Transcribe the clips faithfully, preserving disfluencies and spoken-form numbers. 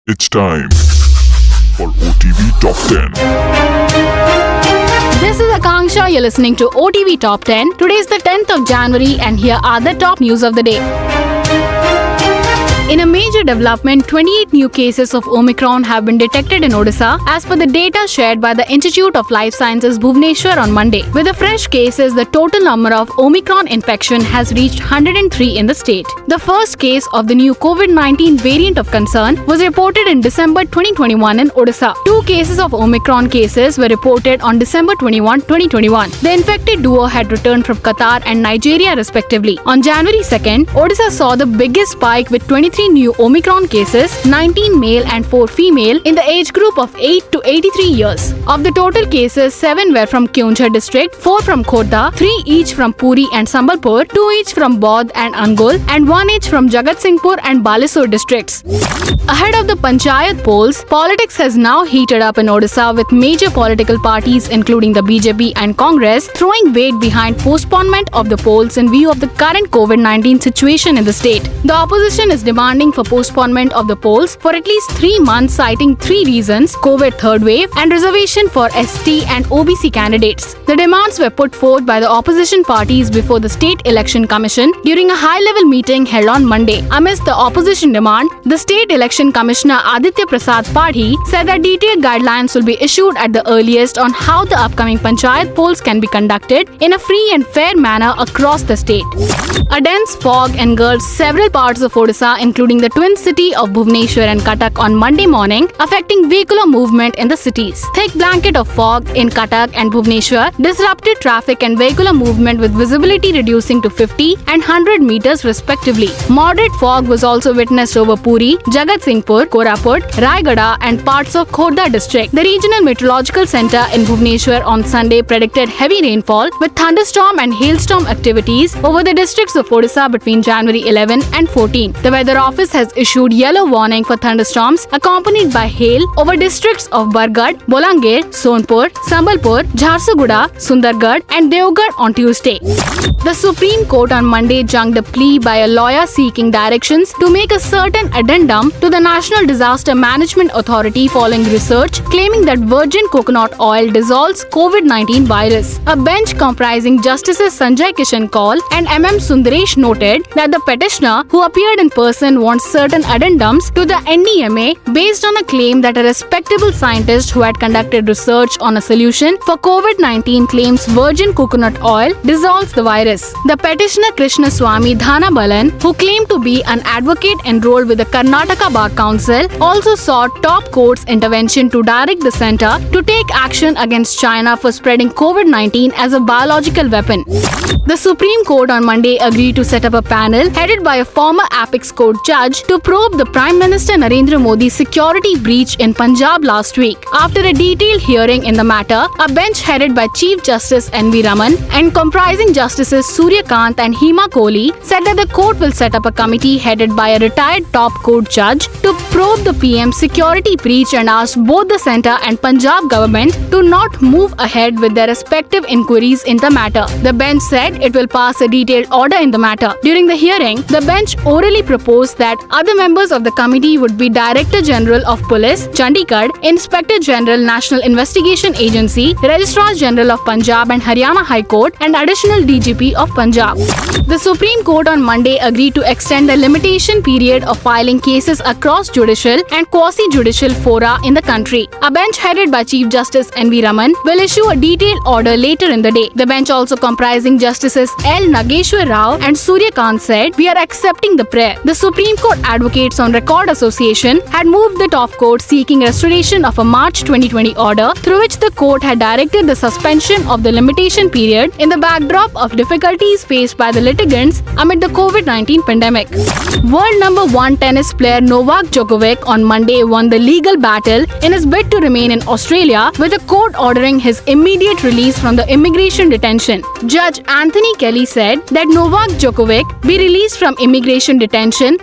It's time for O T V Top ten. This is Akanksha. You're listening to O T V Top ten. Today is the tenth of January and here are the top news of the day. In a major development, twenty-eight new cases of Omicron have been detected in Odisha as per the data shared by the Institute of Life Sciences Bhubaneswar on Monday. With the fresh cases, the total number of Omicron infection has reached one hundred three in the state. The first case of the new COVID nineteen variant of concern was reported in December twenty twenty-one in Odisha. Two cases of Omicron cases were reported on December twenty-first, twenty twenty-one. The infected duo had returned from Qatar and Nigeria respectively. On January second, Odisha saw the biggest spike with twenty-three new Omicron cases, nineteen male and four female in the age group of eight to eighty-three years. Of the total cases, seven were from Keonjhar district, four from Khordha, three each from Puri and Sambalpur, two each from Baudh and Angul, and one each from Jagatsinghpur and Balasore districts. Ahead of the Panchayat polls, politics has now heated up in Odisha with major political parties including the B J P and Congress throwing weight behind postponement of the polls in view of the current COVID nineteen situation in the state. The opposition is demanding for postponement of the polls for at least three months, citing three reasons: COVID third wave and reservation for S T and O B C candidates. The demands were put forth by the opposition parties before the State Election Commission during a high-level meeting held on Monday. Amidst the opposition demand, the State Election Commissioner Aditya Prasad Padhi said that detailed guidelines will be issued at the earliest on how the upcoming Panchayat polls can be conducted in a free and fair manner across the state. A dense fog engulfed several parts of Odisha, including the twin city of Bhubaneswar and Cuttack on Monday morning, affecting vehicular movement in the cities. Thick blanket of fog in Cuttack and Bhubaneswar disrupted traffic and vehicular movement, with visibility reducing to fifty and one hundred meters respectively. Moderate fog was also witnessed over Puri, Jagatsinghpur, Koraput, Raigada and parts of Khordha district. The Regional Meteorological Center in Bhubaneswar on Sunday predicted heavy rainfall with thunderstorm and hailstorm activities over the districts of Odisha between January eleventh and fourteenth. The Weather Office has issued yellow warning for thunderstorms accompanied by hail over districts of Bargarh, Bolangir, Sonpur, Sambalpur, Jharsuguda, Sundargarh and Devgarh on Tuesday. The Supreme Court on Monday junked a plea by a lawyer seeking directions to make a certain addendum to the National Disaster Management Authority following research claiming that virgin coconut oil dissolves COVID nineteen virus. A bench comprising Justices Sanjay Kishan Kaul and M M Sundaresh noted that the petitioner, who appeared in person, wants certain addendums to the N D M A based on a claim that a respectable scientist who had conducted research on a solution for COVID nineteen claims virgin coconut oil dissolves the virus. The petitioner Krishna Swamy Dhanabalan, who claimed to be an advocate enrolled with the Karnataka Bar Council, also sought top court's intervention to direct the centre to take action against China for spreading COVID nineteen as a biological weapon. The Supreme Court on Monday agreed to set up a panel headed by a former Apex Court judge to probe the Prime Minister Narendra Modi's security breach in Punjab last week. After a detailed hearing in the matter, a bench headed by Chief Justice N V Raman and comprising Justices Surya Kant and Hema Kohli said that the court will set up a committee headed by a retired top court judge to probe the P M's security breach and ask both the centre and Punjab government to not move ahead with their respective inquiries in the matter. The bench said it will pass a detailed order in the matter. During the hearing, the bench orally proposed that other members of the committee would be Director General of Police, Chandigarh, Inspector General, National Investigation Agency, Registrar General of Punjab and Haryana High Court, and additional D G P of Punjab. The Supreme Court on Monday agreed to extend the limitation period of filing cases across judicial and quasi-judicial fora in the country. A bench headed by Chief Justice N V Raman will issue a detailed order later in the day. The bench, also comprising Justices L. Nageshwar Rao and Surya Kant, said, "We are accepting the prayer." The Supreme Court Advocates on Record Association had moved the top court seeking restoration of a March twenty twenty order through which the court had directed the suspension of the limitation period in the backdrop of difficulties faced by the litigants amid the COVID nineteen pandemic. World number one tennis player Novak Djokovic on Monday won the legal battle in his bid to remain in Australia, with a court ordering his immediate release from the immigration detention. Judge Anthony Kelly said that Novak Djokovic be released from immigration detention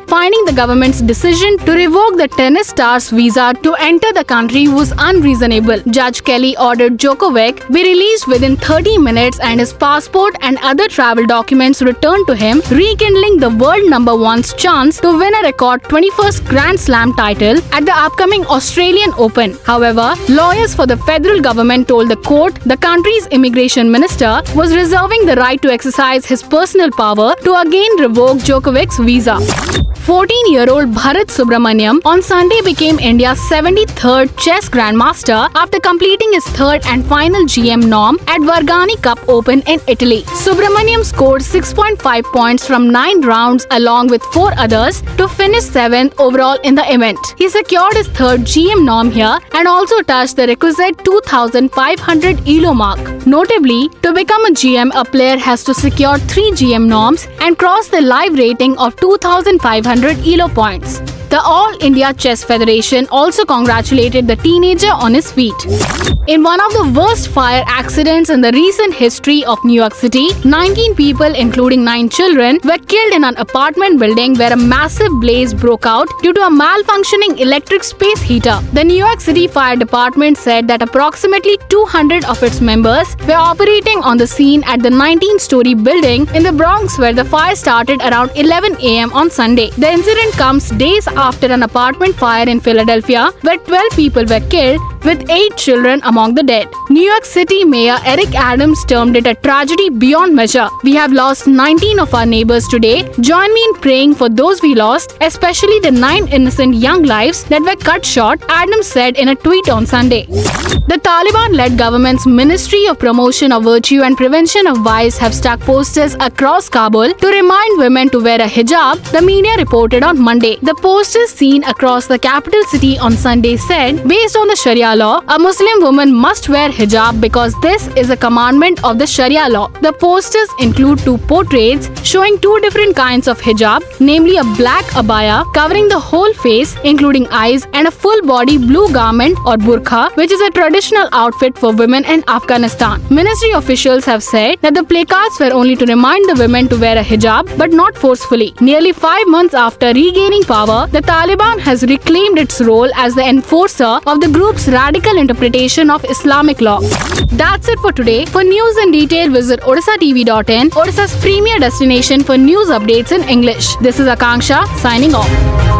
finding the government's decision to revoke the tennis star's visa to enter the country was unreasonable. Judge Kelly ordered Djokovic be released within thirty minutes and his passport and other travel documents returned to him, rekindling the world number one's chance to win a record twenty-first Grand Slam title at the upcoming Australian Open. However, lawyers for the federal government told the court the country's immigration minister was reserving the right to exercise his personal power to again revoke Djokovic's visa. fourteen-year-old Bharat Subramaniam on Sunday became India's seventy-third chess grandmaster after completing his third and final G M norm at Vargani Cup Open in Italy. Subramaniam scored six point five points from nine rounds along with four others to finish seventh overall in the event. He secured his third G M norm here and also touched the requisite two thousand five hundred E L O mark. Notably, to become a G M, a player has to secure three G M norms and cross the live rating of two thousand five hundred E L O points. The All India Chess Federation also congratulated the teenager on his feat. In one of the worst fire accidents in the recent history of New York City, nineteen people, including nine children, were killed in an apartment building where a massive blaze broke out due to a malfunctioning electric space heater. The New York City Fire Department said that approximately two hundred of its members were operating on the scene at the nineteen-story building in the Bronx where the fire started around eleven a m on Sunday. The incident comes days after an apartment fire in Philadelphia where twelve people were killed, with eight children among the dead. New York City Mayor Eric Adams termed it a tragedy beyond measure. "We have lost nineteen of our neighbors today. Join me in praying for those we lost, especially the nine innocent young lives that were cut short," Adams said in a tweet on Sunday. The Taliban-led government's Ministry of Promotion of Virtue and Prevention of Vice have stuck posters across Kabul to remind women to wear a hijab, the media reported on Monday. The posters seen across the capital city on Sunday said, based on the Sharia law, a Muslim woman must wear hijab because this is a commandment of the Sharia law. The posters include two portraits showing two different kinds of hijab, namely a black abaya covering the whole face including eyes and a full body blue garment or burqa, which is a traditional outfit for women in Afghanistan. Ministry officials have said that the placards were only to remind the women to wear a hijab but not forcefully. Nearly five months after regaining power, the Taliban has reclaimed its role as the enforcer of the group's radical interpretation of Islamic law. That's it for today. For news in detail, visit Odisha T V dot in, Odisha's premier destination for news updates in English. This is Akanksha signing off.